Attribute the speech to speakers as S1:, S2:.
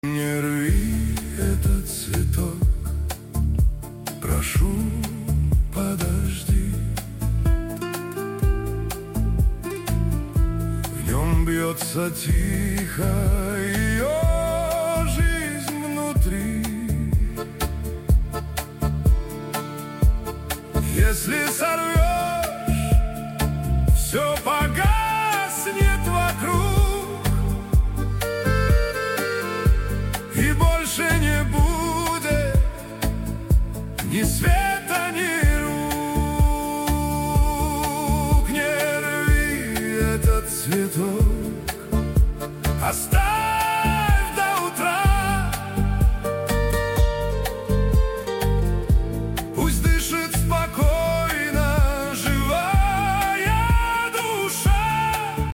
S1: Не рви этот цветок, прошу, подожди. В нем бьется тихо ее жизнь внутри. Если сорвешь, все погаснет вокруг, и больше не будет ни света, ни рук. Не рви этот цветок, оставь.